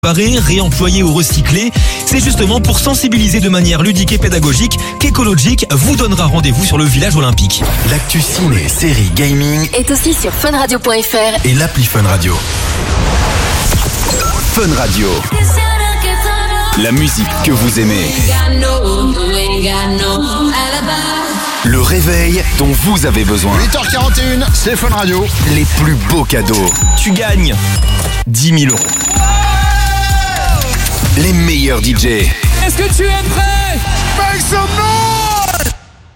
Réparer, réemployer ou recycler, c'est justement pour sensibiliser de manière ludique et pédagogique qu'Ecologic vous donnera rendez-vous sur le village olympique. L'actu ciné, série, gaming est aussi sur funradio.fr et l'appli Fun Radio. Fun Radio. La musique que vous aimez. Le réveil dont vous avez besoin. 8h41, c'est Fun Radio. Les plus beaux cadeaux. Tu gagnes 10 000 €. Les meilleurs DJ. Est-ce que tu es prêt? Make some noise!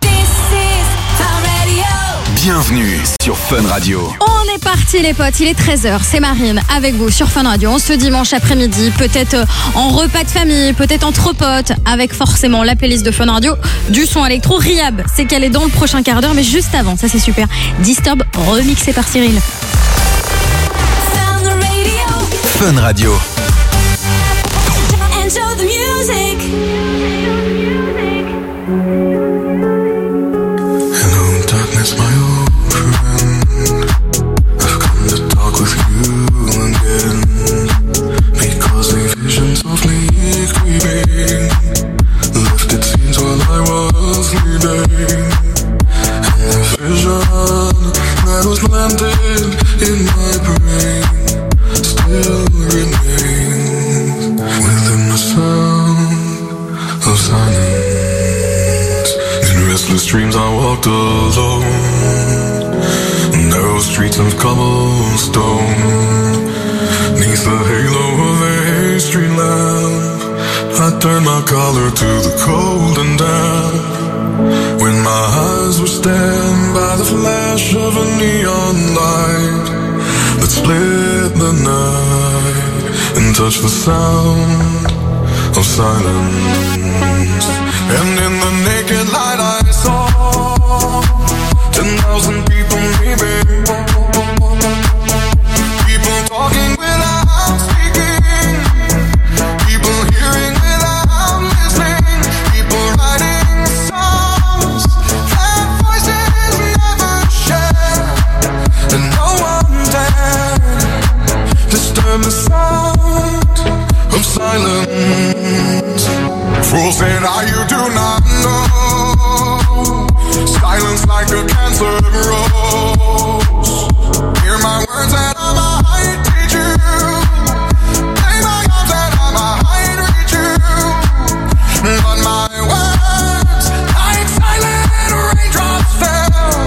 Bienvenue sur Fun Radio. On est parti les potes, il est 13h, c'est Marine avec vous sur Fun Radio. On se dimanche après-midi, peut-être en repas de famille, peut-être entre potes, avec forcément la playlist de Fun Radio, du son électro. Rihab, c'est qu'elle est dans le prochain quart d'heure, mais juste avant, ça c'est super, Disturb remixé par Cyril. Fun Radio. Enjoy the music. Hello, darkness, my old friend. I've come to talk with you again, because a vision softly creeping left its scenes while I was sleeping, and the vision that was planted in my brain still remains within the sound of silence. In restless dreams I walked alone, narrow streets of cobblestone, neath the halo of a street lamp. I turned my collar to the cold and damp, when my eyes were stabbed by the flash of a neon light that split the night and touched the sound of silence. And in the naked light I saw 10,000 people maybe, people talking without speaking, people hearing without listening, people writing songs that voices never share, and no one dared disturb the sound of silence. Fools say now you do not know, silence like a cancer grows. Hear my words and I might teach you, lay my arms and I might reach you, but my words like silent raindrops fell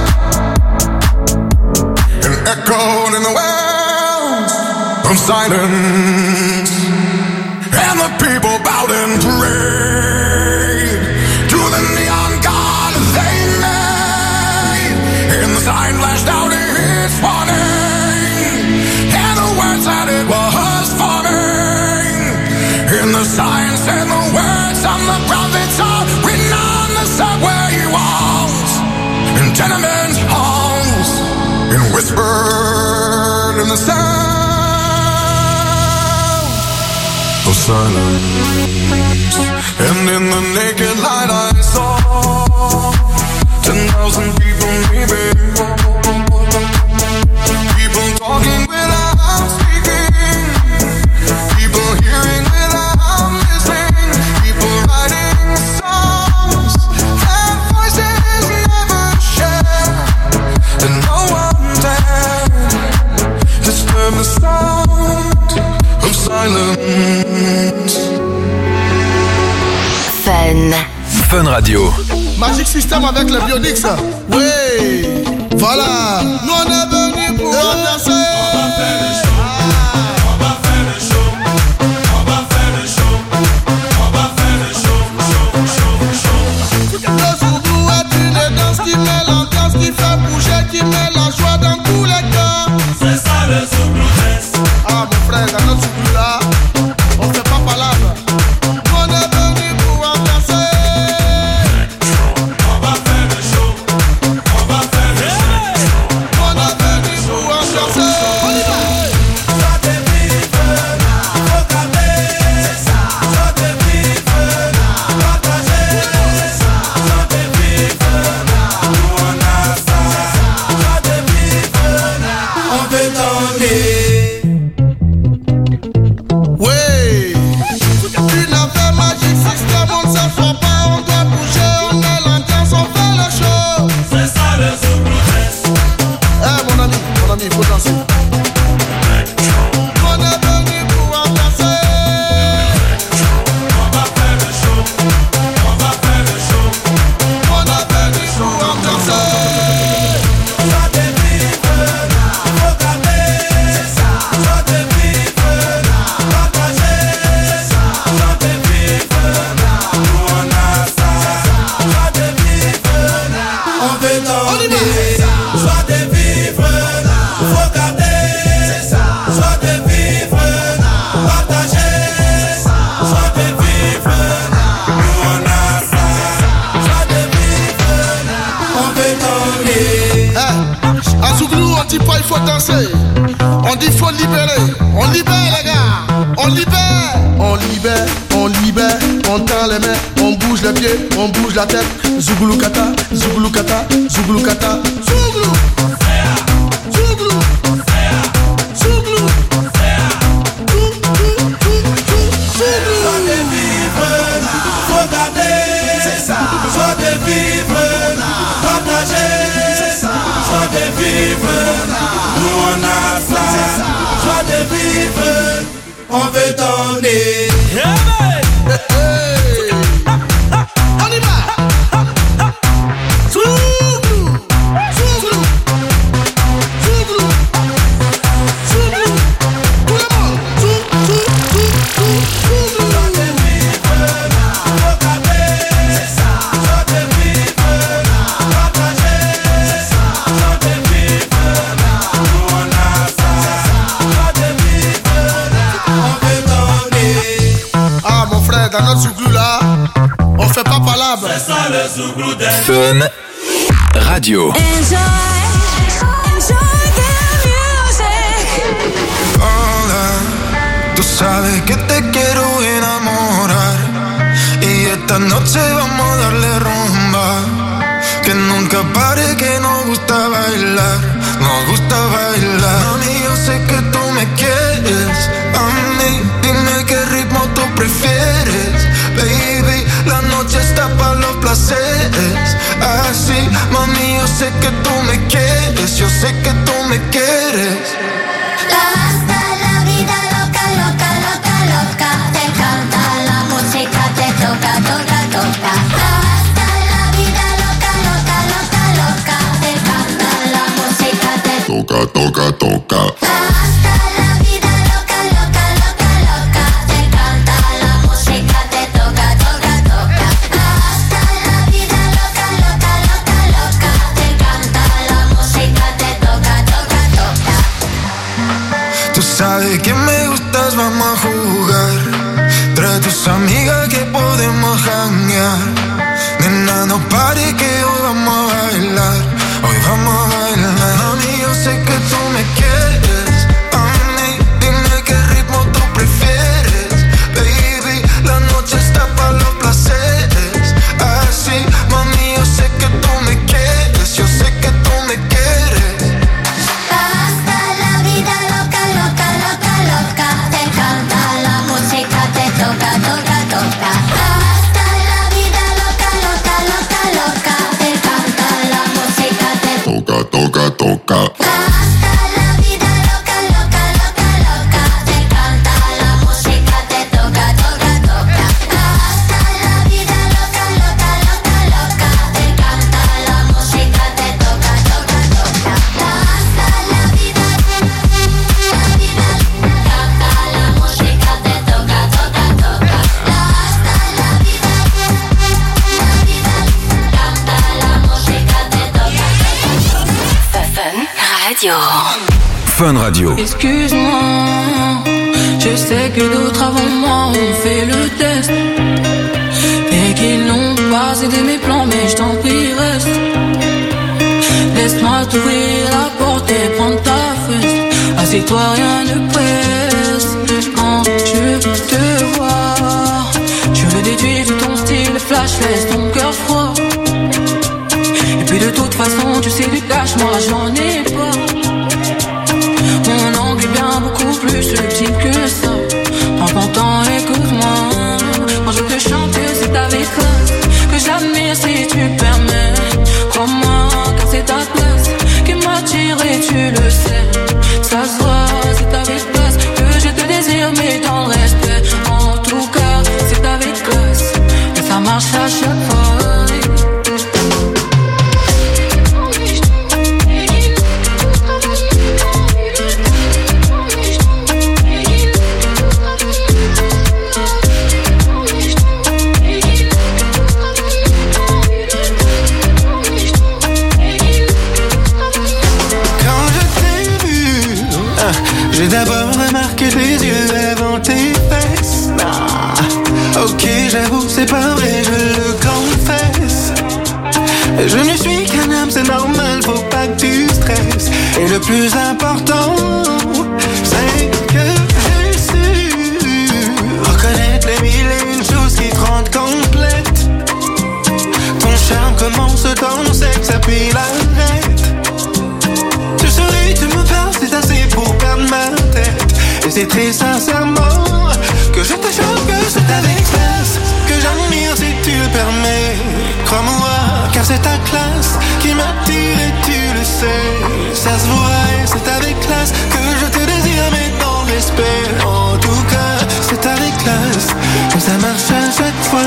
and echoed in the wells of silence. And the people bowed and prayed to the neon god they made, and the sign flashed out its warning, and the words that it was forming, and the sign said the words of the prophets are written on the subway walls, in tenement halls, and whispered in the sound of silence. And in the naked light I saw 10,000 people maybe, people talking without speaking, people hearing without listening, people writing songs that voices never share, and no one dared disturb the sound of silence. Fun Radio. Magic System avec le Bionix. Oui, voilà. Nous on est venus pour danser. Le Zoubou est une danse qui met l'ambiance, qui fait bouger, qui met la joie dans tous les cœurs. C'est ça le Zoubou Dance. Ah mon frère, dans notre Zoubou là, on fait pas palabre. On est venu pour danser. On va faire le show. On va faire le show. On est venu pour danser. On y va. faut danser. On dit faut libérer. On libère les gars. On libère. On libère, on libère. On tend les mains, on bouge les pieds, on bouge la tête. Zouglou kata, zouglou kata, zouglou kata. Zouglou. Zouglou. Zouglou. Soit de vivre, faut garder, c'est ça. Soit de vivre, partager, c'est ça. Soit de vivre, nous on a ça. Soit de vivre, on veut donner. On y va. Zouglou. Zouglou. Zouglou. Zouglou. Tout le monde. Zouglou. Ah mon frère, dans notre zouglou là, on fait pas palabre. C'est ça le zouglou d'un Fun Radio. Hola, tú sabes que te quiero enamorar y esta noche vamos a darle rumba. Que nunca pare, que nos gusta bailar, nos gusta bailar. Mami, yo sé que tú me quieres, a mí dime qué ritmo tú prefieres. Baby, la noche está para los placeres. Así, mami, yo sé que tú me quieres, yo sé que tú me quieres. Hasta la vida loca, loca, loca, loca. Te canta la música, te toca, toca, toca. Hasta la vida loca, loca, loca, loca. Te canta la música, te Toca, toca, toca. hasta la vida loca, loca, loca, loca. Te canta la música, te toca, toca, toca. Hasta la vida loca, loca, loca, loca. Te canta la música, te toca, toca, toca. Tú sabes que me gustas, vamos a jugar. Trae tus amigas que podemos janguear. Nena, no pare que hoy vamos a bailar. Hoy vamos a bailar. Mami, yo sé que tú me quieres. A mí, dime qué ritmo tú prefieres. Baby, la noche está para los placeres. Así, mami, yo sé que tú me quieres. Yo sé que tú me quieres. Hasta la vida loca, loca, loca, loca. Te canta la música, te toca, toca, toca. Hasta la vida loca, loca, loca, loca. Te canta la música, te Toca, toca, toca. hasta la vida loca, loca, loca, loca. Te canta la música, te toca, toca, toca. Hasta la vida loca, loca, loca, loca. Te canta la música, te toca, toca, toca. Hasta la vida, canta la música, te toca, toca, toca. Hasta la vida, canta la música, te toca, toca. Fun Radio. Fun Radio. Excuse-moi, je sais que d'autres avant moi ont fait le test et qu'ils n'ont pas aidé mes plans, mais je t'en prie reste. Laisse-moi t'ouvrir la porte et prendre ta fesse. Assieds-toi, rien ne presse. Quand je te vois, je le déduis de ton style flash, laisse ton cœur froid. Et puis de toute façon, tu sais du cash, moi j'en ai pas. Mon angle est bien beaucoup plus subtil que ça. Prends ton temps, écoute-moi. Quand je te chante, c'est avec classe que j'admire si tu permets. Crois-moi, car c'est ta place qui m'attire et tu le sais. Ça se voit, c'est avec classe que je te désire, mais dans le respect. En tout cas, c'est avec classe et ça marche à chaque fois. J'ai d'abord remarqué tes yeux avant tes fesses. Ah, ok, j'avoue, c'est pas vrai, je le confesse. Je ne suis qu'un homme, c'est normal, faut pas que tu stresses. Et le plus important, c'est que j'ai su reconnaître les mille et une choses qui te rendent complète. Ton charme commence dans sexe et puis l'arrête. Tu souris, tu me parles, c'est assez pour perdre ma tête. Et c'est très sincèrement que je te jure que c'est avec classe que j'admire si tu le permets. Crois-moi, car c'est ta classe qui m'attire et tu le sais. Ça se voit et c'est avec classe que je te désire, mais dans le respect. En tout cas, c'est avec classe que ça marche à chaque fois.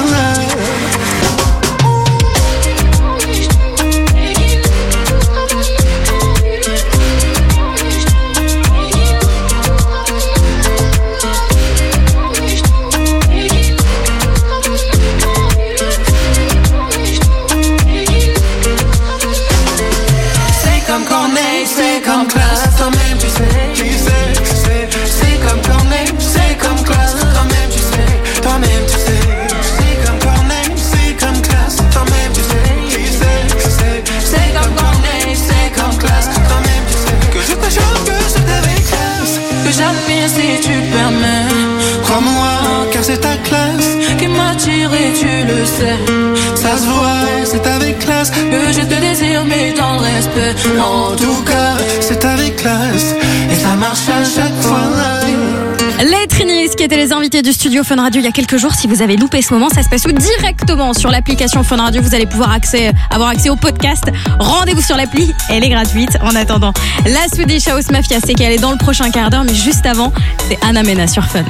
C'est comme classe, toi-même tu sais, c'est comme Corneille, c'est comme classe, toi-même tu sais, c'est comme Corneille, c'est comme classe, toi-même tu sais, c'est comme Corneille, c'est comme classe, toi-même tu sais, que je te jure que c'est avec classe, que j'admire si tu le permets, crois-moi, car c'est ta classe qui m'attire et tu le sais, ça se voit, c'est avec classe, que je te désire mais dans le respect, en tout cas, c'est avec classe, et ça marche à chaque fois. Les Trinis qui étaient les invités du studio Fun Radio il y a quelques jours. Si vous avez loupé ce moment, ça se passe directement sur l'application Fun Radio. Vous allez pouvoir avoir accès au podcast. Rendez-vous sur l'appli, elle est gratuite. En attendant, la Swedish House Mafia, c'est qu'elle est dans le prochain quart d'heure, mais juste avant, c'est Anna Mena sur Fun.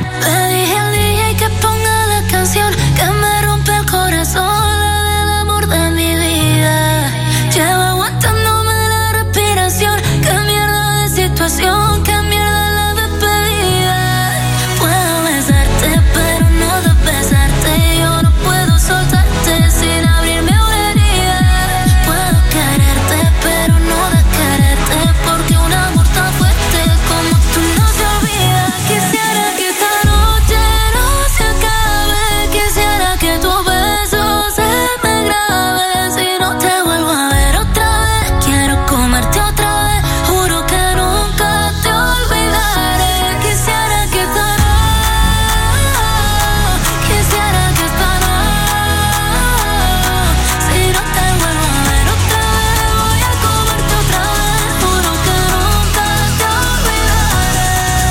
Qué mierda la despedida. Puedo besarte, pero no de besarte. Yo no puedo soltarte sin abrirme una herida. Puedo quererte, pero no de quererte, porque un amor tan fuerte como tú no se olvida. Quisiera que esta noche no se acabe. Quisiera que tu beso se me grabe. Si no te vuelvo a ver otra vez, quiero comerte otra vez. Juro que nunca te olvidaré. Quisiera que esta noche, si no te vuelvo a ver otra vez, voy a comerte otra vez. Juro que nunca te olvidaré.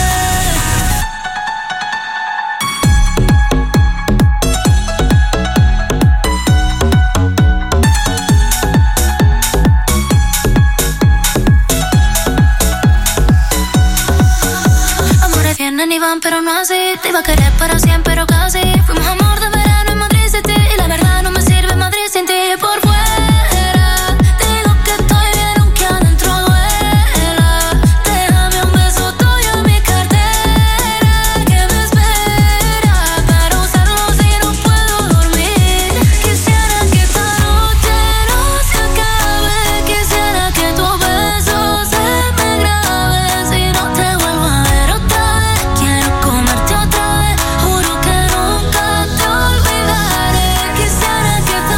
Amores vienen y van, pero no así. Te iba a querer para siempre, pero casi. Fuimos amor de verano en Madrid City. Y la verdad no me sirve Madrid sin ti. Por fuera digo que estoy bien, aunque adentro duela. Déjame un beso tuyo en mi cartera, que me espera para usarlo si no puedo dormir. Quisiera que esta noche no se acabe. Quisiera que tu beso se me grabe. Si no te vuelvo a ver otra vez, quiero comerte otra vez. Juro que nunca te olvidaré. Quisiera que esta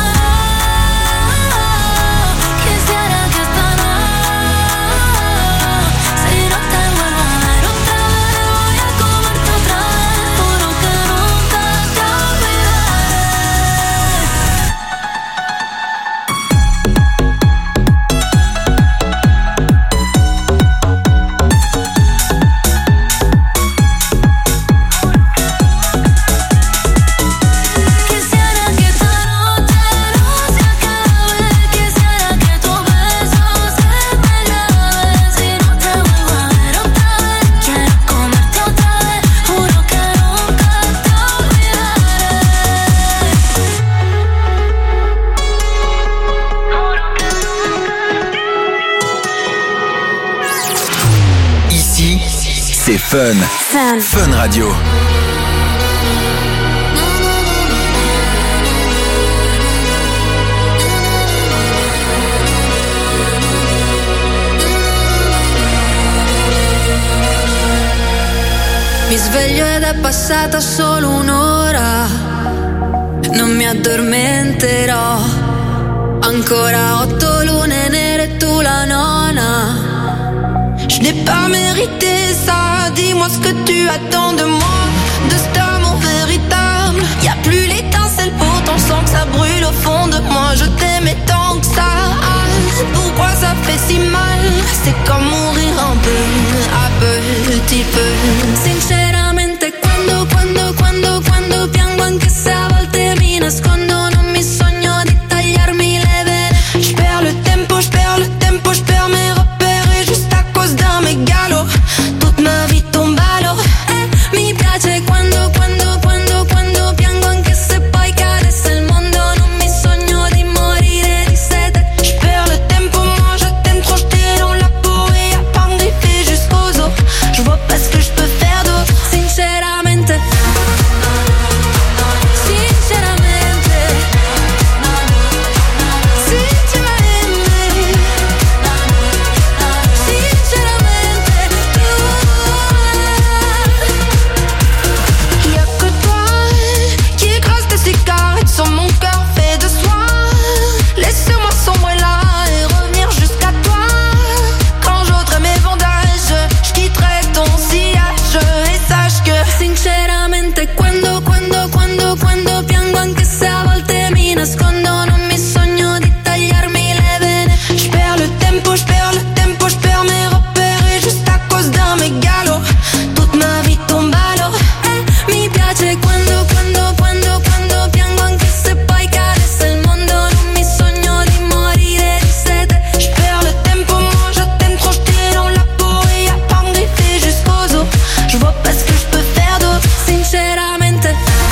si no te vuelvo a ver otra vez, voy a comerte otra vez. Juro que nunca te olvidaré. Quisiera que esta noche no se acabe. Quisiera que tu beso se me grabe. Si no te vuelvo a ver otra vez, quiero comerte otra vez. Juro que nunca te olvidaré. Ici, c'est Fun. Fun Radio. Mi sveglio ed è passata solo un'ora. Non mi addormenterò. Ancora 8 lune nere e tu la nona. Je n'ai pas mérité ça. Dis-moi ce que tu attends de moi, de cet amour véritable. Y a plus l'étincelle, pourtant je sens que ça brûle au fond de moi. Je t'aimais tant que ça. Pourquoi ça fait si mal? C'est comme mourir un peu, à petit peu. Sinceramente quando piango, anche se a volte mi nascondo, non mi sogno di tagliarmi le vene. Je perds le tempo, je perds mes repères juste à cause d'un mégalo. Toute ma vie tombe à l'eau. Mi piace quando piango, anche se poi cadesse il mondo, non mi sogno di morire di sete. Je perds le tempo, moi je t'aime trop, je t'ai dans la peau et à pas me griffer jusqu'aux os. Je vois pas ce que je peux faire d'autre, sinceramente. Quando piango, anche se a volte mi nascondo, non mi sogno di tagliarmi le vene. Je perds le tempo, je perds mes repères juste à cause d'un mégalo. Toute ma vie tombe à l'eau. Mi piace quando piango, anche se poi cadesse il mondo, non mi sogno di morire di sete. Je perds le tempo, moi je t'aime trop, je t'ai dans la peau et à pas me griffer jusqu'aux os. Je vois pas ce que je peux faire d'autre, sinceramente.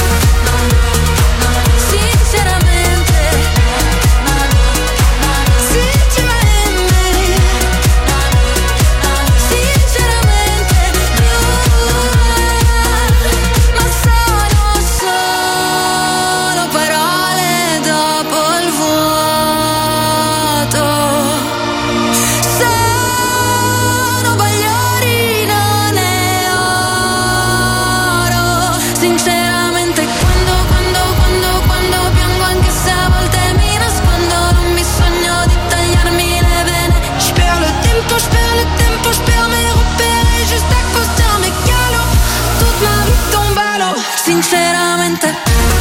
Sinceramente,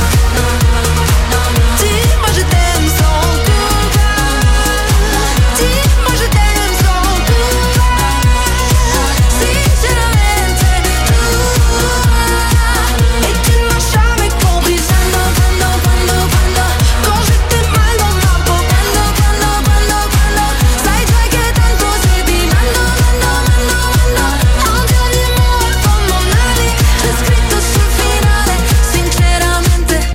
dis-moi je t'aime sans coupable. Dis-moi je t'aime sans coupable. Sinceramente, et tu ne m'as jamais compris. Quand j'étais mal dans ma peau, sai già che tanto sei mando. Un dernier mot avant mon aller, j'ai scritto sul finale. Sinceramente,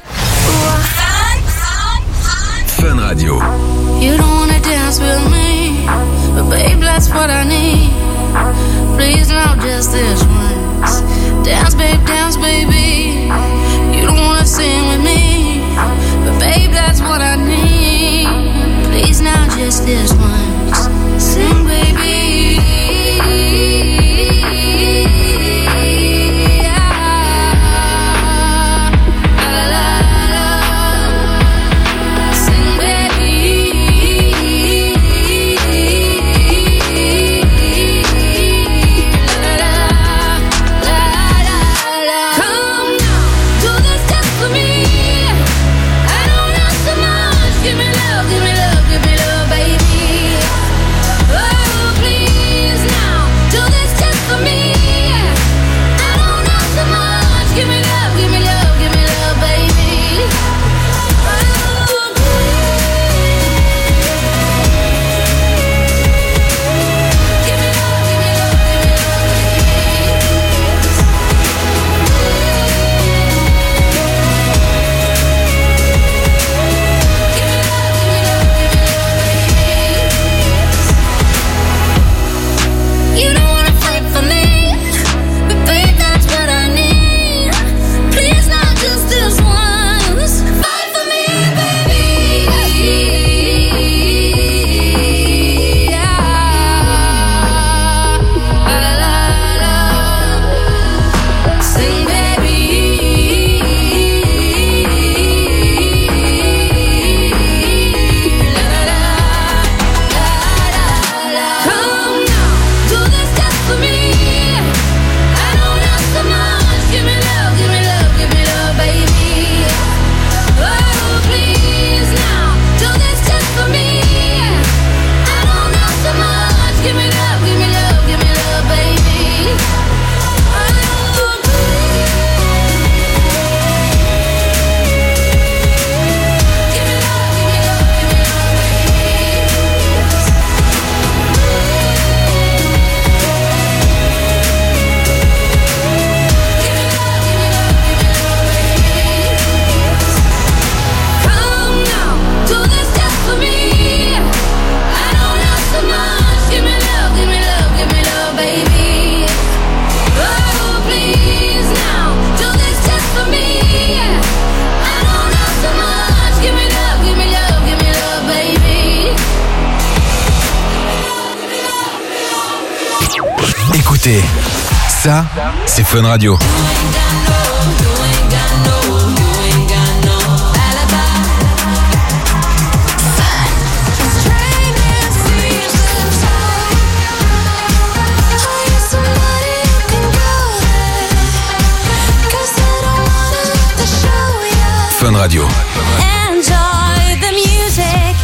écoutez, ça, c'est Fun Radio. Fun Radio. Enjoy the music.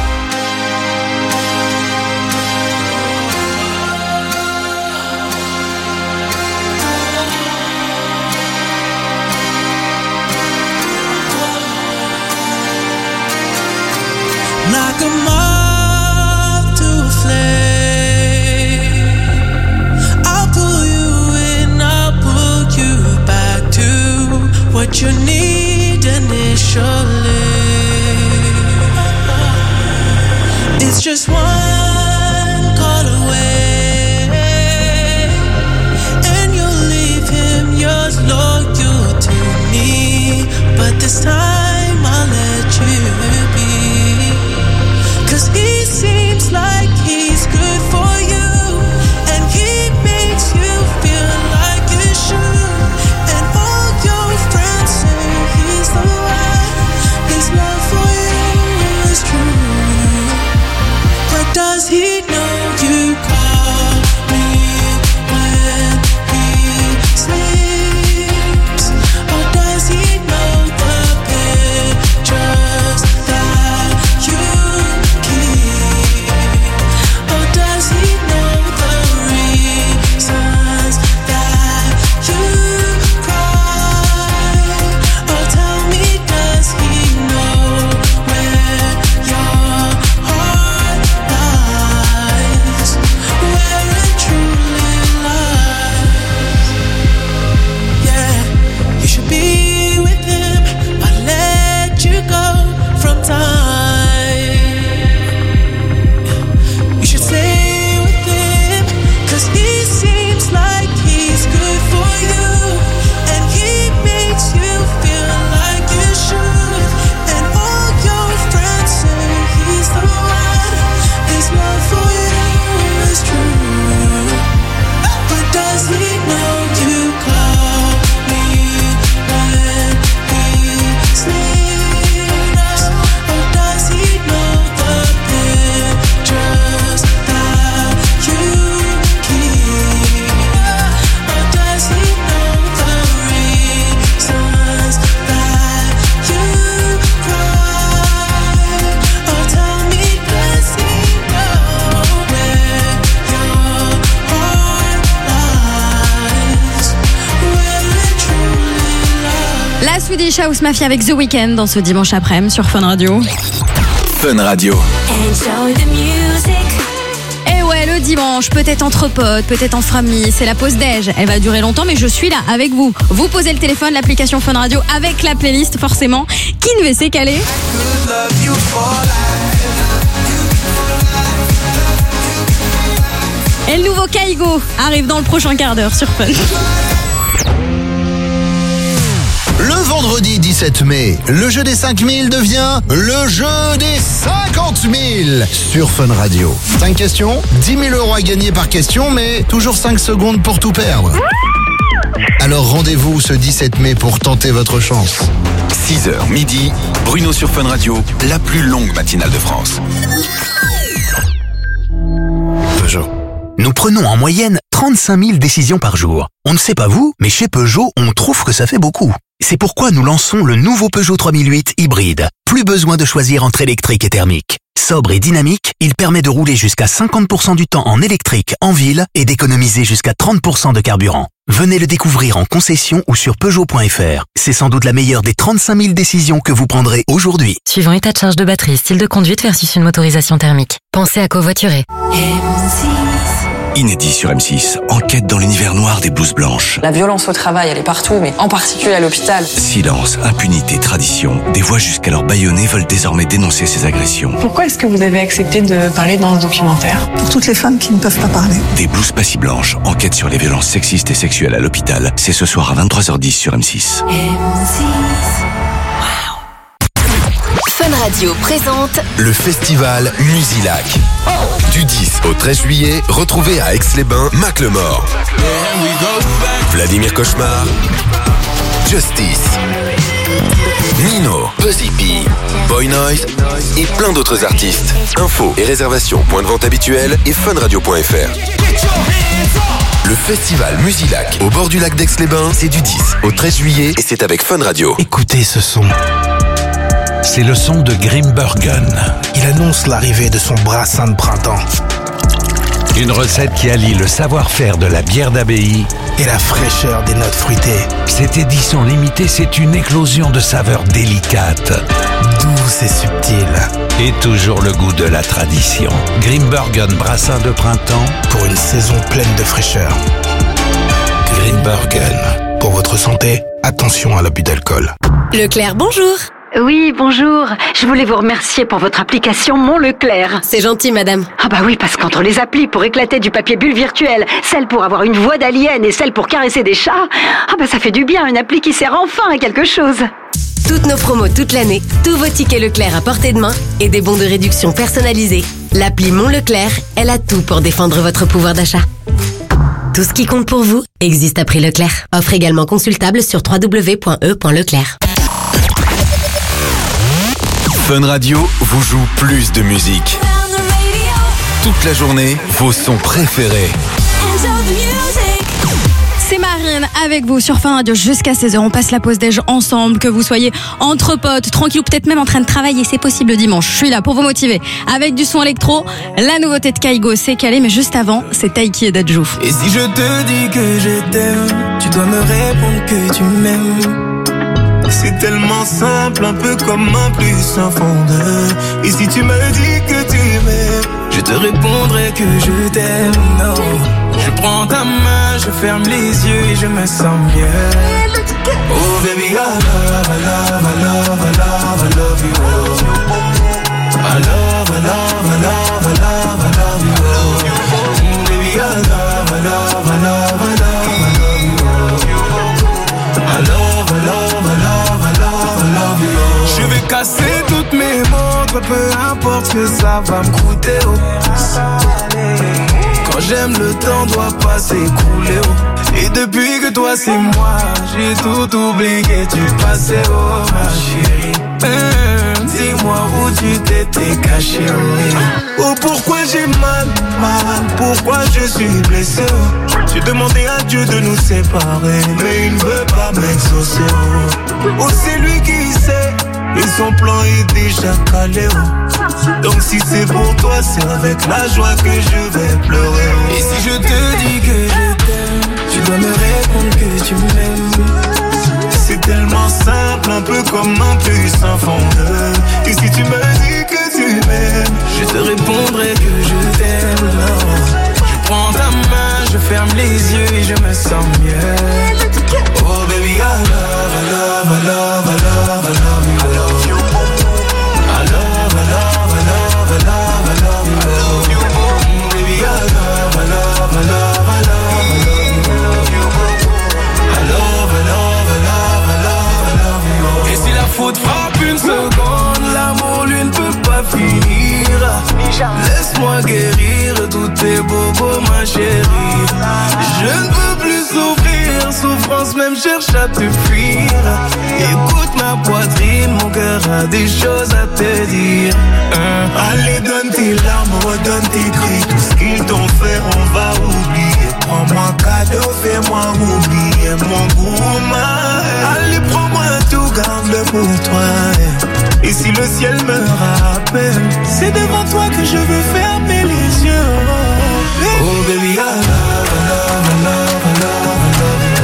Like a moth to a flame, I'll pull you in, I'll pull you back to what you need initially. It's just one call away, and you'll leave him yours loyal to me. But this time I'll let you be. 'Cause he seems like he's good for you, and he makes you feel like you should. And all your friends say he's the one, his love for you is true. But does he know you call me when he sleeps? Or does he know the pictures that you keep? Or does he know the reasons that you cry? Or tell me, does he know where your heart lies? Where it truly lies? Yeah, you should be with him, but let you go from time. You should stay with him, 'cause he seems like he's good for you, and he makes you feel like you should. And all your friends say he's the one, his love for you is true. But does he know you call me when he sleeps? Or does he know the pictures that you keep? Or does he know the reasons that you cry? Or tell me, does he know where your heart lies? Where it truly lies? La Swedish House Mafia avec The Weeknd dans ce dimanche après-midi sur Fun Radio. Fun Radio. Enjoy the music. Et ouais, le dimanche, peut-être entre potes, peut-être en famille, c'est la pause déj. Elle va durer longtemps, mais je suis là avec vous. Vous posez le téléphone, l'application Fun Radio avec la playlist, forcément. Qui ne veut s'y caler? Et le nouveau Kaigo arrive dans le prochain quart d'heure sur Fun. Le vendredi 17 mai, le jeu des 5000 devient le jeu des 50 000 sur Fun Radio. 5 questions, 10 000 euros à gagner par question, mais toujours 5 secondes pour tout perdre. Alors rendez-vous ce 17 mai pour tenter votre chance. 6h midi, Bruno sur Fun Radio, la plus longue matinale de France. Peugeot. Nous prenons en moyenne 35 000 décisions par jour. On ne sait pas vous, mais chez Peugeot, on trouve que ça fait beaucoup. C'est pourquoi nous lançons le nouveau Peugeot 3008 hybride. Plus besoin de choisir entre électrique et thermique. Sobre et dynamique, il permet de rouler jusqu'à 50% du temps en électrique en ville et d'économiser jusqu'à 30% de carburant. Venez le découvrir en concession ou sur Peugeot.fr. C'est sans doute la meilleure des 35 000 décisions que vous prendrez aujourd'hui. Suivant état de charge de batterie, style de conduite versus une motorisation thermique. Pensez à covoiturer. Inédit sur M6, enquête dans l'univers noir des blouses blanches. La violence au travail, elle est partout, mais en particulier à l'hôpital. Silence, impunité, tradition. Des voix jusqu'alors bâillonnées veulent désormais dénoncer ces agressions. Pourquoi est-ce que vous avez accepté de parler dans ce documentaire? Pour toutes les femmes qui ne peuvent pas parler. Des blouses pas si blanches, enquête sur les violences sexistes et sexuelles à l'hôpital. C'est ce soir à 23h10 sur M6. Fun Radio. Radio présente Le festival Musilac. Du 10 au 13 juillet, retrouvez à Aix-les-Bains Macklemore, Vladimir Cauchemar, Justice, Nino, Buzzy B, Boy Noise et plein d'autres artistes. Infos et réservations, point de vente habituel et funradio.fr. Le festival Musilac au bord du lac d'Aix-les-Bains, c'est du 10 au 13 juillet et c'est avec Fun Radio. Écoutez ce son. C'est le son de Grimbergen. Il annonce l'arrivée de son brassin de printemps. Une recette qui allie le savoir-faire de la bière d'abbaye et la fraîcheur des notes fruitées. Cette édition limitée, c'est une éclosion de saveurs délicates, douces et subtiles. Et toujours le goût de la tradition. Grimbergen brassin de printemps pour une saison pleine de fraîcheur. Grimbergen. Pour votre santé, attention à l'abus d'alcool. Leclerc, bonjour. Oui, bonjour. Je voulais vous remercier pour votre application Mon Leclerc. C'est gentil, madame. Ah bah oui, parce qu'entre les applis pour éclater du papier bulle virtuel, celle pour avoir une voix d'alien et celle pour caresser des chats, ah bah ça fait du bien, une appli qui sert enfin à quelque chose. Toutes nos promos toute l'année, tous vos tickets Leclerc à portée de main et des bons de réduction personnalisés. L'appli Mon Leclerc, elle a tout pour défendre votre pouvoir d'achat. Tout ce qui compte pour vous existe à prix Leclerc. Offre également consultable sur www.e.leclerc. Fun Radio vous joue plus de musique. Toute la journée, vos sons préférés. C'est Marine avec vous sur Fun Radio jusqu'à 16h. On passe la pause déj ensemble, que vous soyez entre potes, tranquille ou peut-être même en train de travailler. C'est possible dimanche. Je suis là pour vous motiver avec du son électro. La nouveauté de Kaigo, c'est calé, mais juste avant, c'est Taiki et Dadju. Et si je te dis que je t'aime, tu dois me répondre que tu m'aimes. C'est tellement simple, un peu comme un plus un fondeur. Et si tu me dis que tu m'aimes, je te répondrai que je t'aime. Non, je prends ta main, je ferme les yeux et je me sens bien. Oh baby, I love, I love, I love, I love, I love you. I love, I love, I love, I love, I love you. Baby, I love, I love, I love, I love, I love you. I love, I love, I love. Je vais casser toutes mes montres, peu importe ce que ça va me coûter. Oh. Quand j'aime, le temps doit pas s'écouler. Oh. Et depuis que toi c'est moi, j'ai tout oublié, tu passais, oh ma chérie. Dis-moi où tu t'étais caché. Oh pourquoi j'ai mal, pourquoi je suis blessé. J'ai demandé à Dieu de nous séparer, mais il ne veut pas m'exaucer. Oh c'est lui qui sait, et son plan est déjà calé. Donc si c'est pour toi, c'est avec la joie que je vais pleurer. Et si je te dis que je t'aime, tu dois me répondre que tu m'aimes. C'est tellement simple, un peu comme un puissant fondeur. Et si tu me dis que tu m'aimes, je te répondrai que je t'aime. Je prends ta main, je ferme les yeux et je me sens mieux. Oh baby, I love, I love, I love, I love, I love you. I love, I love, I love, I love, I love you. Baby, I love, I love, I love, I love, I love you. I love, I love, I love, I love, I love you. Et si la faute frappe une seconde, l'amour lui ne peut pas finir. Laisse-moi guérir tous tes bobos, ma chérie. Je ne peux plus souffrir, souffrance même cherche à te fuir. Écoute ma poitrine, mon cœur a des choses à te dire. Allez donne tes larmes, redonne tes cris. Tout ce qu'ils t'ont fait on va oublier. Prends-moi cadeau, fais-moi oublier mon goût. Allez prends-moi tout, garde-le pour toi. Et si le ciel me rappelle, c'est devant toi que je veux fermer les yeux. Oh baby, I love, I love, I love, I love, I love you.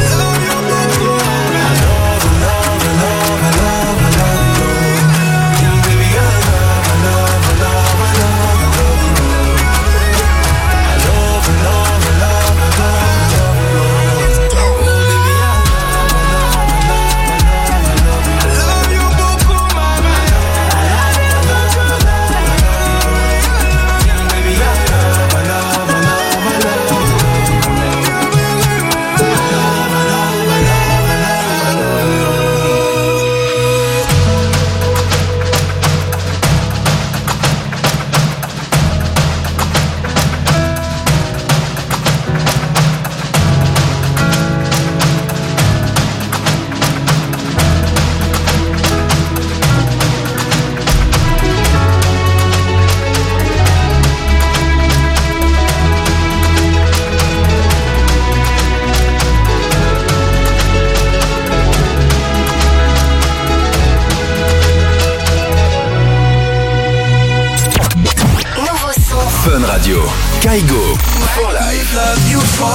Radio. Kaigo. For life. Love you for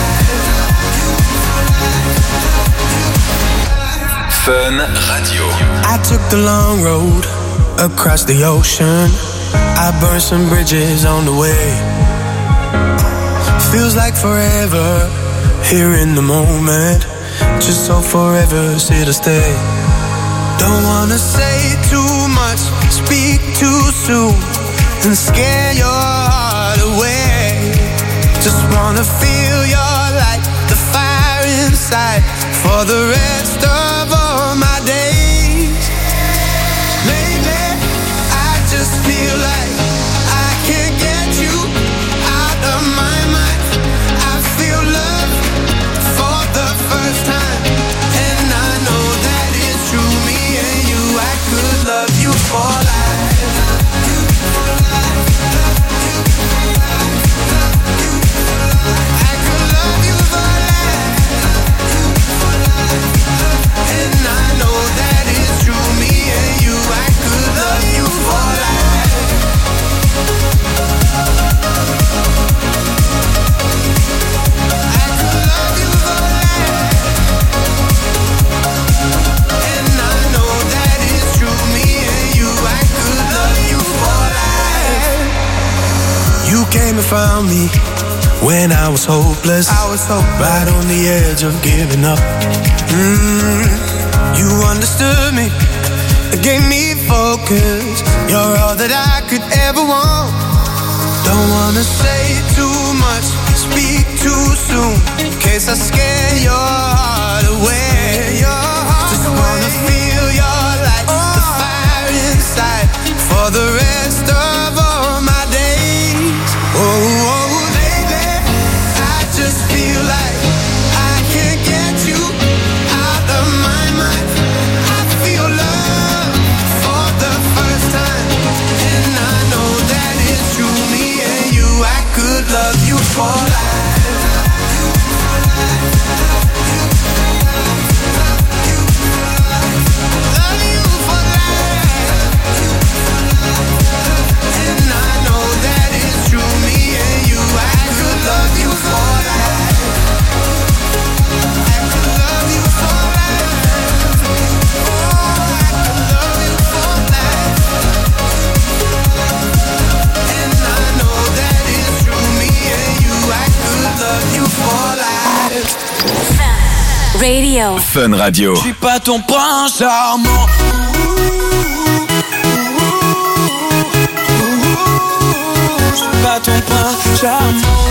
Fun Radio. I took the long road across the ocean. I burned some bridges on the way. Feels like forever here in the moment. Just so forever's here to stay. Don't wanna say too much, speak too soon, and scare your heart away. Just wanna feel your light, the fire inside, for the rest of all my days. Lately, I just feel like I can't get you out of my mind. I feel love for the first time, and I know that it's true. Me and you, I could love you for life. I could love you for life. And I know that it's true. Me and you, I could love you for life. I could love you for life. And I know that it's true. Me and you, I could love you for life. You came and found me when I was hopeless. Right on the edge of giving up. You understood me, gave me focus. You're all that I could ever want. Don't wanna say too much, speak too soon, in case I scare your heart away. Just wanna feel your light, the fire inside, for the rest of all my days. Oh, baby, I just feel like I can't get you out of my mind. I feel love for the first time, and I know that it's true. Me and you, I could love you for life. Love you for life. And I know that it's true. Me and you, I could love you for life. I could love you for life. Oh, I could love you for life. And I know that it's true. Me and you, I could love you for life. Radio. Fun Radio. Je suis pas ton prince charmant. Je suis pas ton prince charmant.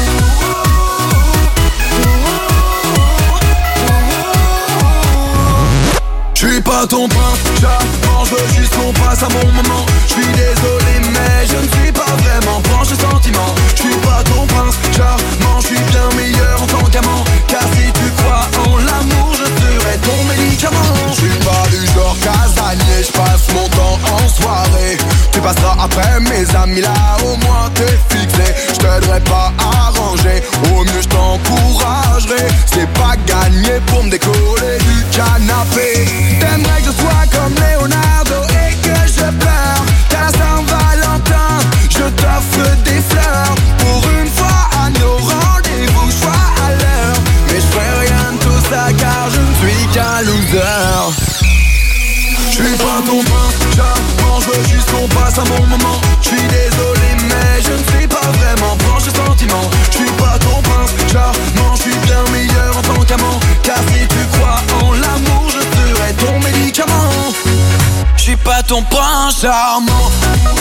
Je suis pas ton prince charmant, je veux juste qu'on passe un bon moment. Je suis désolé mais je ne suis pas vraiment branché sentiment. Je suis pas ton prince charmant, je suis bien meilleur en tant qu'amant. Car si tu crois en l'amour, je serai ton médicament. Je suis pas du genre casanier, je passe mon temps en soirée. Tu passeras après mes amis, là au moins t'es fixé. Je t'aiderai pas à ranger, au mieux je t'encouragerai. C'est pas gagné pour me décoller du canapé. T'aimerais que je sois comme Leonardo et que je pleure qu'à la Saint-Valentin, je t'offre des fleurs. Pour une fois à nos rendez-vous, sois à l'heure. Mais je ferai rien de tout ça car je ne suis qu'un loser. Je suis pas ton prince charmant, je veux juste qu'on passe un bon moment. Je suis désolé mais je ne suis pas vraiment branché sentiment. Je suis pas ton prince charmant, je suis bien meilleur en tant qu'amant. Car si tu crois en l'amour, je serai ton médicament. Je suis pas ton prince charmant.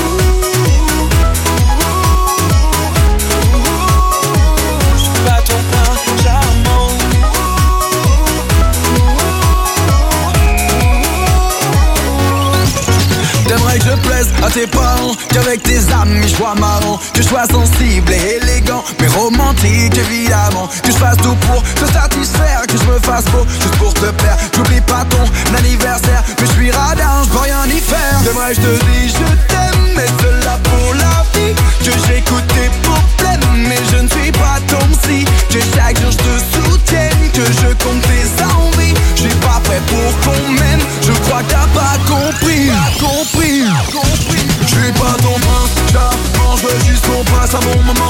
Je suis pas ton prince charmant. T'aimerais que je plaise à tes parents, qu'avec tes amis je sois marrant, que je sois sensible et élégant, mais romantique évidemment, que je fasse tout pour te satisfaire, que je me fasse beau juste pour te plaire. J'oublie pas ton anniversaire, mais je suis radin, je peux rien y faire. T'aimerais que je te dise je t'aime, mais cela pour la vie, que j'écoute tes problèmes, mais je ne suis pas ton psy, que chaque jour je te soutienne, que je compte tes envies. Je suis pas prêt pour qu'on m'aime, je crois que t'as pas compris. Je suis pas ton prince charmant, je veux juste qu'on passe un bon moment.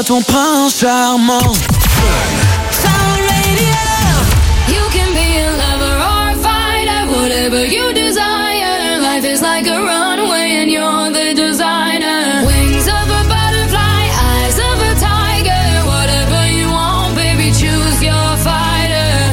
ton prince charmant. Fun Radio. You can be a lover or a fighter, whatever you desire. Life is like a runway and you're the designer. Wings of a butterfly, eyes of a tiger. Whatever you want, baby, choose your fighter.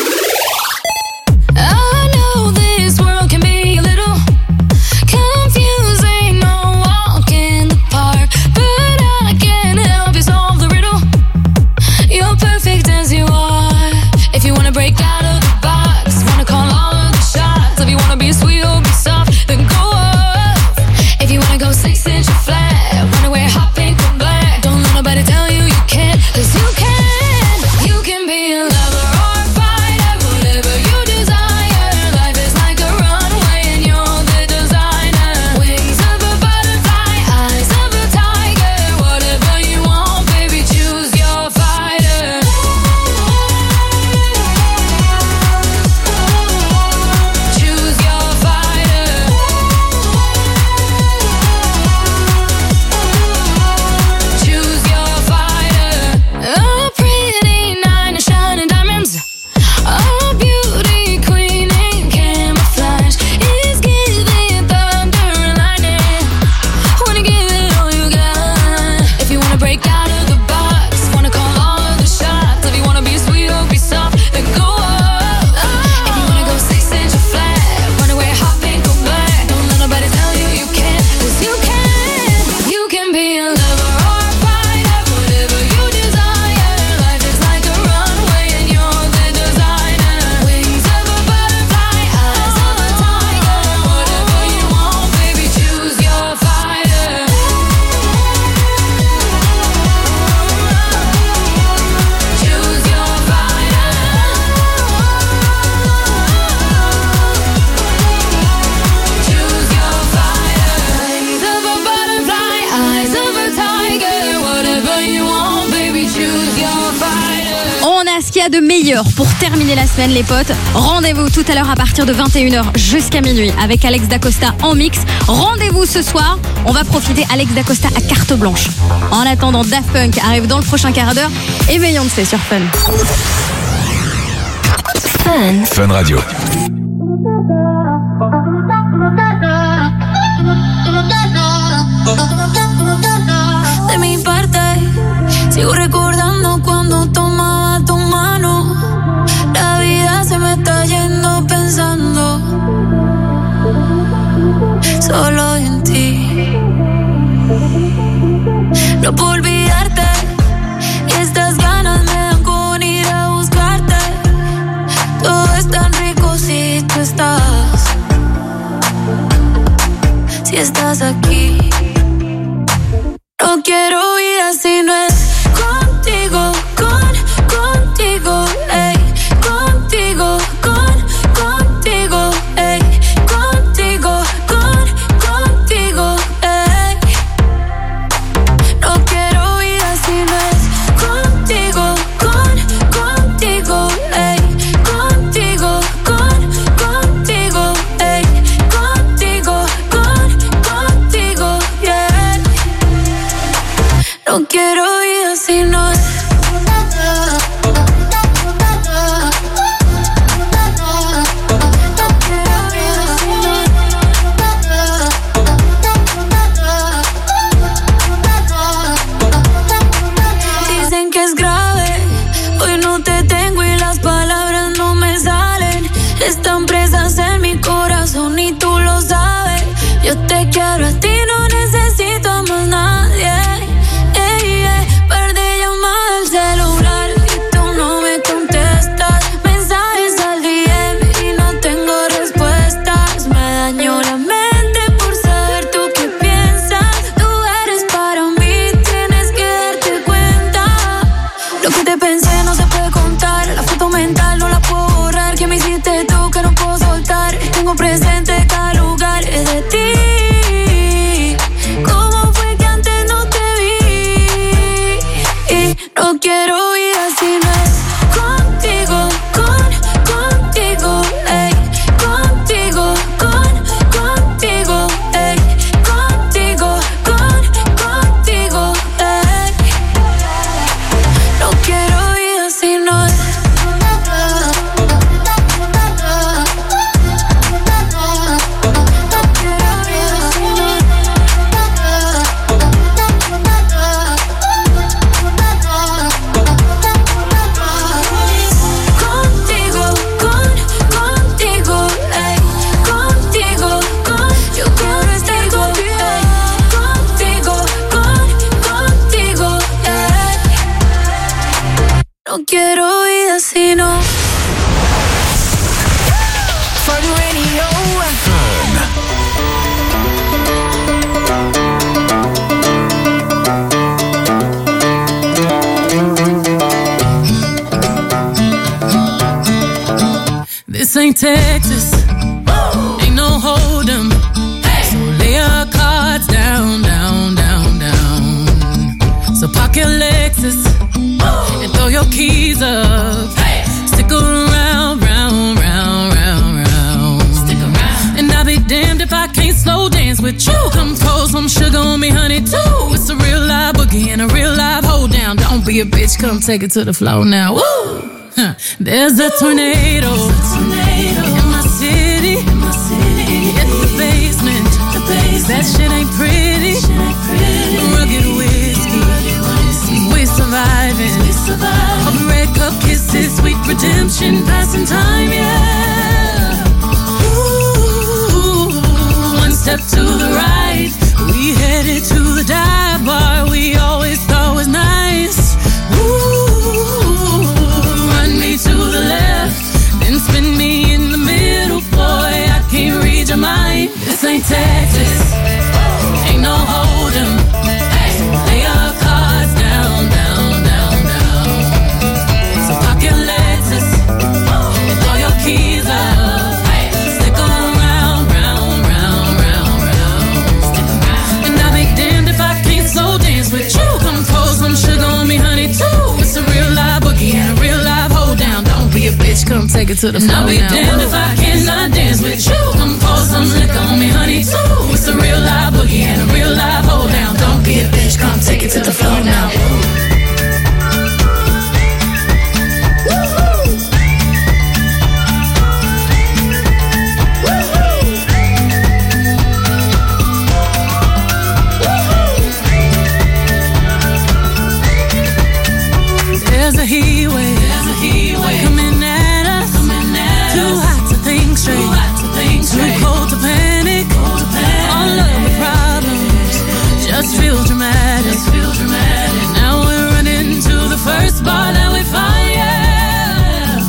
I know this world can be a little confusing, no walk in the park, but I can help you solve the riddle. You're perfect as you are. If you wanna break out of the box, wanna call all of the shots. If you wanna be sweet or be soft, then go off. If you wanna go 6-inch flat, wanna wear hot pink or black, don't let nobody tell you you can't, 'cause you can. You can be a lover or a fighter, whatever you desire. Life is like a runway and you're the designer. Wings of a butterfly, eyes of a tiger. Whatever you want, baby, choose your fighter. Choose your fighter. Choose your fighter. A pretty night of shining diamonds. A beauty queen in camouflage is giving thunder and lightning. Wanna give it all you got. If you wanna break out of the box, wanna call all of the shots. If you wanna be sweet or be soft, then go up. If you wanna go 6-inch flat, wanna wear hot pink or black, don't let nobody tell you you can't, 'cause you can. You can be a lover or a fighter, whatever you desire. Life is like a runway and you're the designer. Wings of a butterfly, eyes of a tiger. Whatever you want, baby, choose your fighter. Choose your fighter. Choose your fighter. Wings of a butterfly, eyes of a tiger. Whatever you want, baby, choose your fighter. On a ce qu'il y a de meilleur pour terminer la semaine, les potes. Rendez-vous tout à l'heure à partir de 21h jusqu'à minuit avec Alex Dacosta en mix. Rendez-vous ce soir. On va profiter Alex Dacosta à carte blanche. En attendant, Daft Punk arrive dans le prochain quart d'heure et Beyoncé sur Fun. Fun Radio. De mi parte, sigo recordando cuando tomaba tu mano. La vida se me está yendo pensando solo en ti. No puedo olvidarte y estas ganas me dan con ir a buscarte. Todo es tan rico si tú estás, si estás aquí. No quiero vida si no es contigo, contigo, ey, contigo, contigo, ey, contigo, contigo, ey. No quiero vida si no es contigo, contigo, ey, contigo, contigo, ey, contigo, contigo. This ain't Texas, ain't no hold'em. So lay your cards down, down, down, down. So park your Lexus and throw your keys up. Stick around, round, round, round, round. Stick around. And I'll be damned if I can't slow dance with you. Come pour some sugar on me, honey, too. It's a real live boogie and a real live hold down. Don't be a bitch, come take it to the floor now. Woo! There's a tornado in my city. Hit the basement. That shit ain't pretty. Rugged whiskey. We surviving. Of red cup kisses, sweet redemption, passing time, yeah. Ooh, one step to the right. We headed to the dive bar we always thought was nice. Ooh, run me to the left, then spin me in the middle, boy, I can't read your mind. This ain't Texas, ain't no hold'em. Lay your cards down, down, down, down. So park your Lexus and throw your keys up. Stick around, round, round, round, round. And I'll be damned if I can't slow dance with you. Come pour some sugar on me, honey, too. It's a real live boogie and a real live hold down. Don't be a bitch, come take it to the floor. I'll be damned if I cannot dance with you. Come pour some liquor on me, honey, too. It's a real live boogie and a real live hold down. Don't be a bitch, come take it to the floor now. There's a heat wave coming at us. Too hot to think straight, too cold to panic. All of the problems just feel dramatic. Now we're running to the first bar that we find, yeah.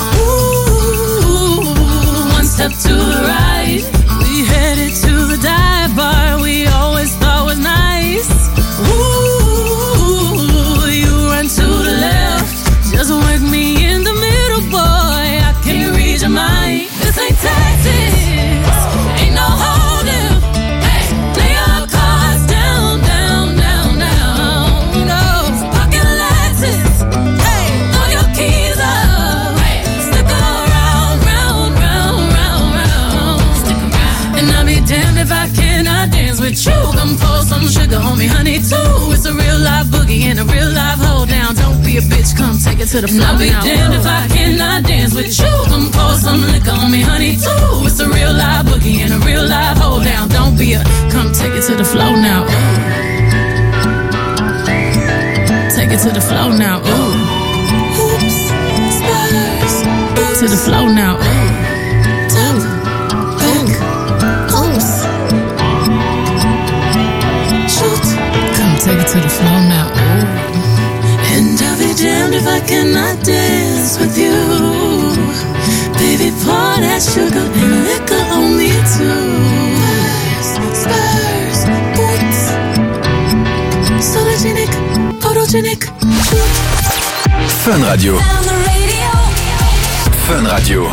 Ooh, one step to the right. We headed to the dive bar we always thought was nice. Ooh, you run to the left, just work me in the middle, boy, I can't read your mind. This ain't Texas, ain't no hold'em. Lay your cards down, down, down, down. No, pocket Lexus, throw your keys up. Stick around, round, round, round, round. And I'll be damned if I cannot dance with you. Come pour some sugar on me, honey, too. It's a real live boogie and a real live hold down. Don't be a bitch, come take it to the floor. I'll be damned if I cannot dance with you. Come pour some liquor on me, honey, too. It's a real live boogie and a real live hold down. Don't be a, come take it to the floor now. Take it to the floor now. Ooh. Oops, spurs. To the floor now. Top, back, close. Shoot. Come take it to the floor now. And I'll be damned if I cannot dance with you. Baby, pour that sugar and liquor on me too. Spurs, boots, sologenic, photogenic. Fun Radio. Fun Radio.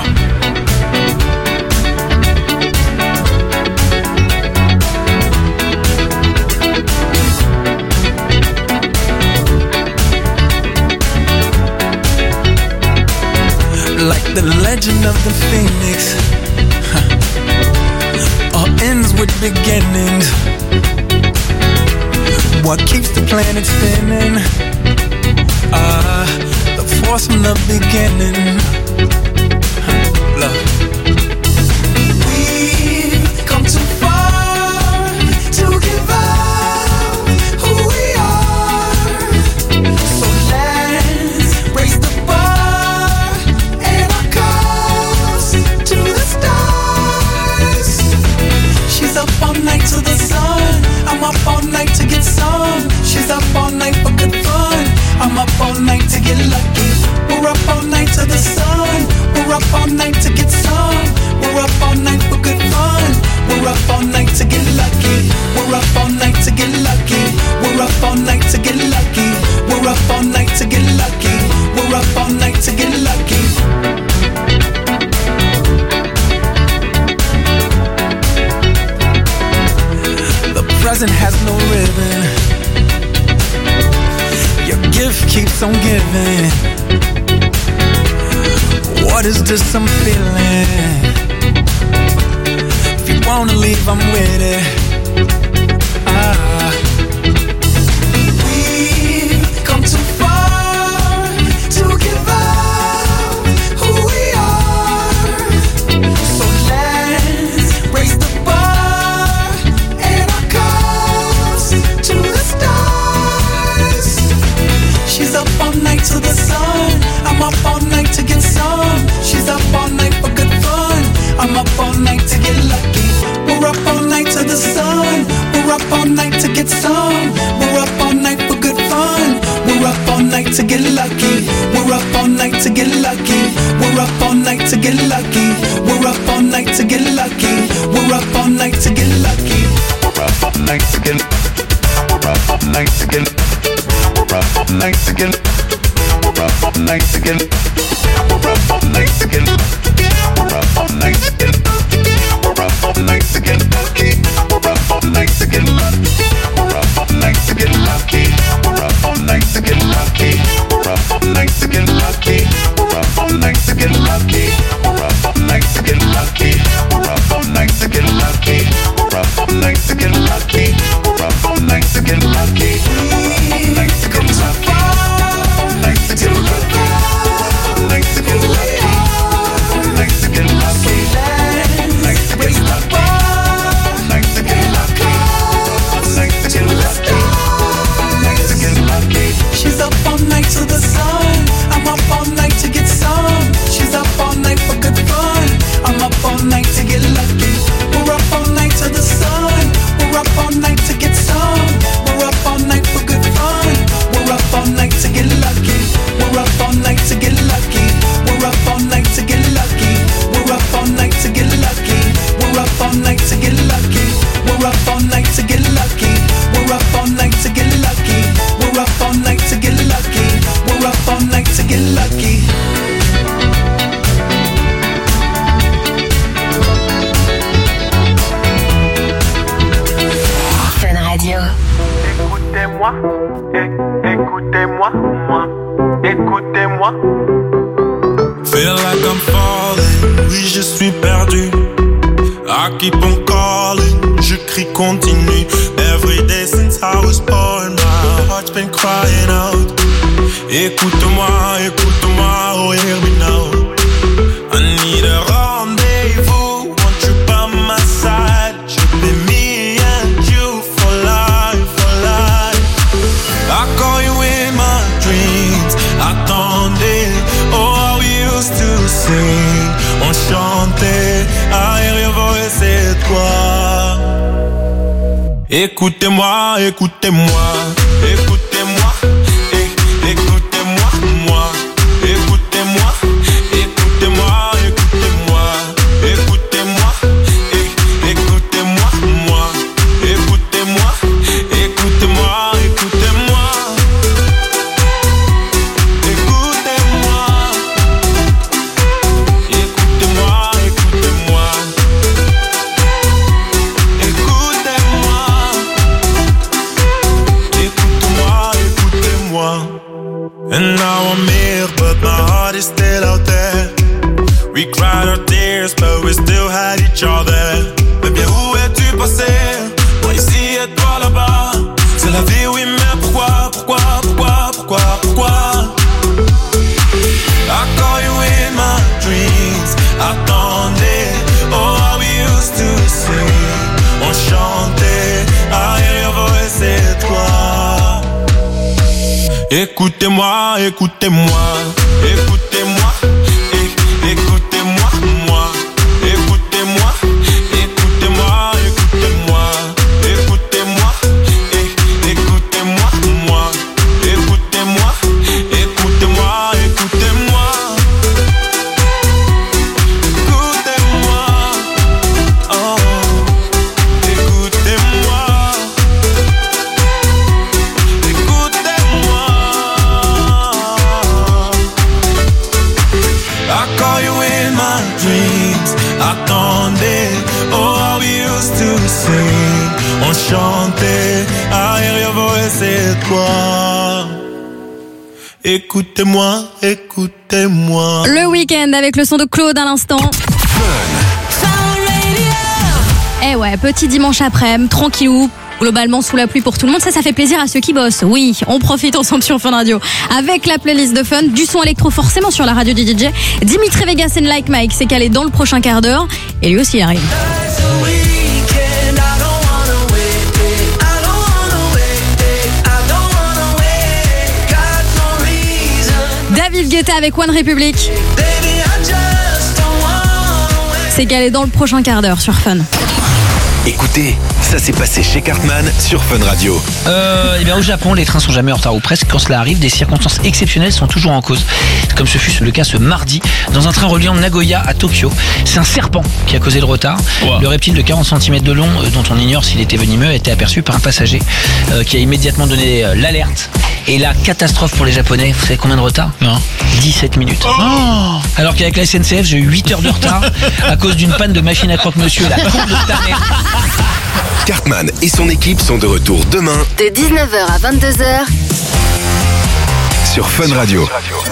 Like the legend of the phoenix, all ends with beginnings. What keeps the planet spinning? The force from the beginning. Love. We've come too far to give up who we are. So let's raise the bar and our cups to the stars. She's up all night to the sun. I'm up all night to get some. She's up all night for good fun. I'm up all night to get lucky. We're up all night to the sun. We're up all night to get some. We're up all night for good fun. We're up all night to get lucky. We're up all night to get lucky. We're up all night to get lucky. We're up all night to get lucky. We're up all night to get lucky. What is this I'm feeling? If you wanna leave, I'm with it. We've come too far to give up who we are. So let's raise the bar and our cups to the stars. She's up all night to the sun. I'm up all night to get some. She's up all night for good fun. I'm up all night to get lucky. We're up all night to the sun. We're up all night to get some. We're up all night for good fun. We're up all night to get lucky. We're up all night to get lucky. We're up all night to get lucky. We're up all night to get lucky. We're up all night to get lucky. We're up all night to get. We're up all night to get. We're up all night to get. We're up all night to get. We're up all night to get. We're up all night to get. We're up all night to get lucky. We're up all night to get lucky. We're up all night to get lucky. We're up all night to get lucky. We're up all night to get lucky. We're up all night to get lucky. We're up all night to get lucky. We're up all night to get lucky. We're up all night to get lucky. We're up all night to get lucky. We're up all night to get lucky. Night to get lucky. Night to get lucky. Night to get lucky. Night to get lucky. Night to get lucky. Night to get lucky. Night to get lucky. She's up all night to the sun. I'm up all night to get some. She's up all night for good fun. I'm up all night to get lucky. We're up all night to the sun. We're up all night to get some. We're up all night for good fun. We're up all night to get lucky. We're up all night to get lucky. We're up all night to get lucky. We're up all night to get lucky. We're up all night to get lucky. We're up all night to get lucky. We're up all night to get lucky. We're up all night to get lucky. We're up all night to get lucky. Fun Radio. Écoutez-moi, écoutez-moi, moi, écoutez-moi. Feel like I'm falling, oui je suis perdu. I keep on calling, je crie continue. Every day since I was born, my heart's been crying out. Écoute-moi, écoute-moi, oh hear me now. I need a rendezvous, want you by my side. Should be me and you for life, for life. I call you in my dreams, attendez. Oh, how we used to sing, on chantait. I hear your voice, c'est toi. Écoutez-moi, écoutez-moi, écoutez-moi, écoutez-moi, moi. Écoutez-moi, écoutez-moi, écoutez-moi, écoutez-moi, écoutez-moi, moi. Écoutez-moi, écoutez-moi, écoutez-moi. Écoutez-moi, écoutez-moi, écoutez-moi. Écoutez-moi, écoutez-moi. And now I'm here, but my heart is still out there. We cried our tears, but we still had each other. Baby, où es-tu passé? Moi ici et toi là-bas. C'est la vie, oui, mais pourquoi, pourquoi, pourquoi, pourquoi, pourquoi? I call you in my dreams, attendez. Oh, how we used to sing, on chantait. I hear your voice, c'est toi. Écoutez-moi, écoutez-moi, écoutez-moi, écoutez-moi, moi. Écoutez-moi, écoutez-moi, écoutez-moi, écoutez-moi, écoutez-moi, moi. Écoutez-moi, écoutez-moi, écoutez-moi. Écoutez-moi, oh, écoutez-moi. Écoutez-moi. I call you in my dreams, attendez. Oh, how we used to sing, on chantait. I hear your voice, c'est toi. Écoutez-moi, écoutez-moi. Le week-end avec le son de Claude à l'instant. Eh ouais, petit dimanche après-midi, tranquillou. Globalement sous la pluie pour tout le monde, ça fait plaisir à ceux qui bossent. Oui, on profite ensemble sur Fun Radio avec la playlist de Fun, du son électro forcément sur la radio du DJ. Dimitri Vegas and Like Mike s'est calé dans le prochain quart d'heure et lui aussi il arrive. David Guetta avec One Republic s'est calé dans le prochain quart d'heure sur Fun. Écoutez, ça s'est passé chez Cartman sur Fun Radio. Eh bien, au Japon, les trains sont jamais en retard ou presque. Quand cela arrive, des circonstances exceptionnelles sont toujours en cause. Comme ce fut le cas ce mardi, dans un train reliant Nagoya à Tokyo. C'est un serpent qui a causé le retard. Wow. Le reptile de 40 cm de long, dont on ignore s'il était venimeux, a été aperçu par un passager qui a immédiatement donné l'alerte. Et la catastrophe pour les Japonais, vous savez combien de retard ? Non. 17 minutes. Oh. Alors qu'avec la SNCF, j'ai eu 8 heures de retard à cause d'une panne de machine à croque-monsieur. La con de ta mère. Cartman et son équipe sont de retour demain de 19h à 22h sur Fun Radio.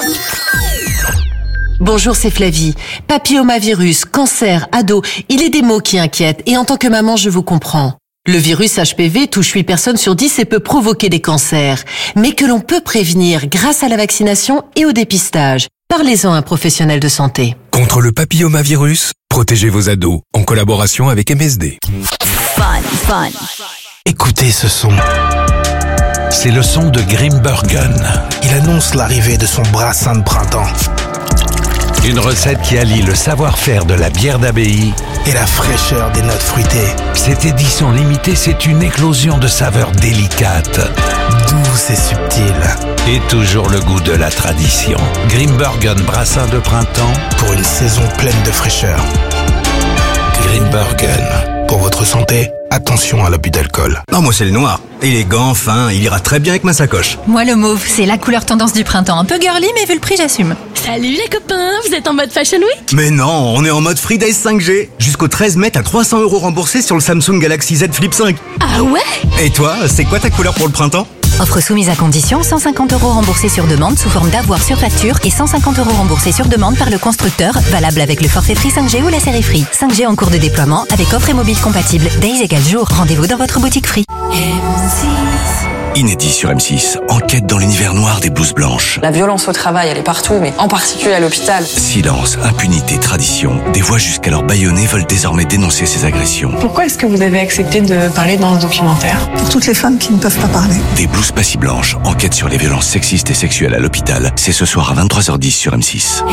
Bonjour, c'est Flavie. Papillomavirus, cancer, ado, il est des mots qui inquiètent et en tant que maman, je vous comprends. Le virus HPV touche 8 personnes sur 10 et peut provoquer des cancers, mais que l'on peut prévenir grâce à la vaccination et au dépistage. Parlez-en à un professionnel de santé. Contre le papillomavirus, protégez vos ados en collaboration avec MSD. Fun. Écoutez ce son. C'est le son de Grimbergen. Il annonce l'arrivée de son brassin de printemps. Une recette qui allie le savoir-faire de la bière d'abbaye et la fraîcheur des notes fruitées. Cette édition limitée, c'est une éclosion de saveurs délicates, douces et subtiles. Et toujours le goût de la tradition. Grimbergen brassin de printemps pour une saison pleine de fraîcheur. Grimbergen. Pour votre santé, attention à l'abus d'alcool. Non, moi c'est le noir. Élégant, fin, il ira très bien avec ma sacoche. Moi le mauve, c'est la couleur tendance du printemps. Un peu girly, mais vu le prix, j'assume. Salut les copains, vous êtes en mode Fashion Week ? Mais non, on est en mode Free Days 5G. Jusqu'au 13 mai, t'as 300 € remboursés sur le Samsung Galaxy Z Flip 5. Ah ouais ? Et toi, c'est quoi ta couleur pour le printemps ? Offre soumise à condition, 150 € remboursés sur demande sous forme d'avoir sur facture et 150 € remboursés sur demande par le constructeur, valable avec le forfait Free 5G ou la série Free. 5G en cours de déploiement avec offre et mobile compatible. Days égale jour. Rendez-vous dans votre boutique Free. Inédit sur M6, enquête dans l'univers noir des blouses blanches. La violence au travail, elle est partout, mais en particulier à l'hôpital. Silence, impunité, tradition. Des voix jusqu'alors bâillonnées veulent désormais dénoncer ces agressions. Pourquoi est-ce que vous avez accepté de parler dans ce documentaire ? Pour toutes les femmes qui ne peuvent pas parler. Des blouses pas si blanches, enquête sur les violences sexistes et sexuelles à l'hôpital. C'est ce soir à 23h10 sur M6.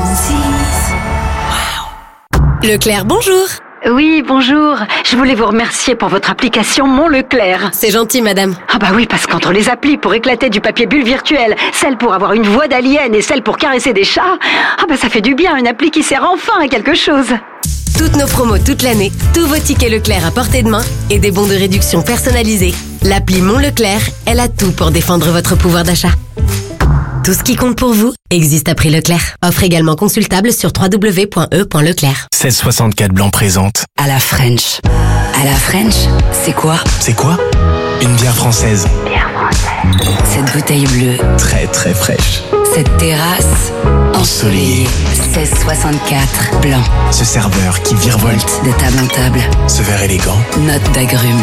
Leclerc, bonjour. Oui, bonjour. Je voulais vous remercier pour votre application Mon Leclerc. C'est gentil, madame. Ah bah oui, parce qu'entre les applis pour éclater du papier bulle virtuel, celle pour avoir une voix d'alien et celle pour caresser des chats, ah bah ça fait du bien, une appli qui sert enfin à quelque chose. Toutes nos promos toute l'année, tous vos tickets Leclerc à portée de main et des bons de réduction personnalisés. L'appli Mon Leclerc, elle a tout pour défendre votre pouvoir d'achat. Tout ce qui compte pour vous existe à prix Leclerc. Offre également consultable sur www.e.leclerc. 1664 Blanc présente. À la French. À la French, c'est quoi ? C'est quoi ? Une bière française. Cette bouteille bleue. Très très fraîche. Cette terrasse ensoleillée. 1664 Blanc. Ce serveur qui virevolte. De table en table. Ce verre élégant. Note d'agrumes.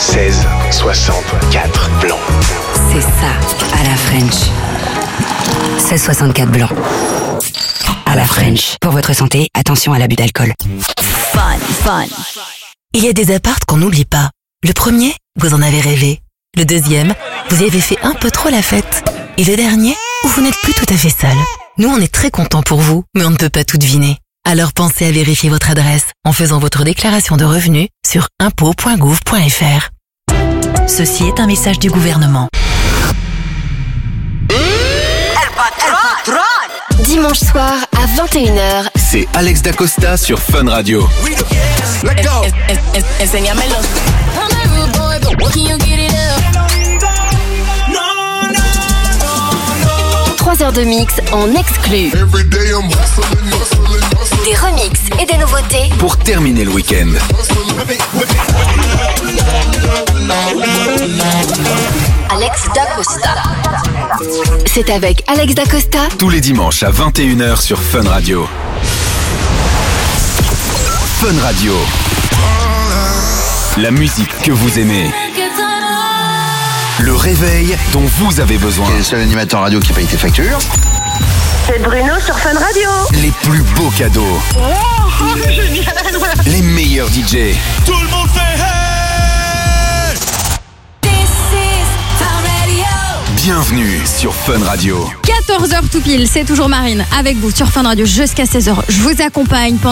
1664 Blanc. C'est ça, à la French. 1664 Blanc. À la French. Pour votre santé, attention à l'abus d'alcool. Fun. Il y a des appartes qu'on n'oublie pas. Le premier, vous en avez rêvé. Le deuxième, vous y avez fait un peu trop la fête. Et le dernier, où vous n'êtes plus tout à fait seul. Nous, on est très contents pour vous, mais on ne peut pas tout deviner. Alors pensez à vérifier votre adresse en faisant votre déclaration de revenus sur impôts.gouv.fr. Ceci est un message du gouvernement. Dimanche soir à 21h. C'est Alex Dacosta sur Fun Radio. Let's go. 3 heures de mix en exclu. Des remixes et des nouveautés. Pour terminer le week-end. Alex Dacosta. C'est avec Alex Dacosta. Tous les dimanches à 21h sur Fun Radio. Fun Radio. La musique que vous aimez. Le réveil dont vous avez besoin. C'est le seul animateur radio qui paye tes factures. C'est Bruno sur Fun Radio. Les plus beaux cadeaux. Oh, génial. Les meilleurs DJ. Tout le monde fait hey! Bienvenue sur Fun Radio. 14h tout pile, c'est toujours Marine avec vous sur Fun Radio jusqu'à 16h. Je vous accompagne pendant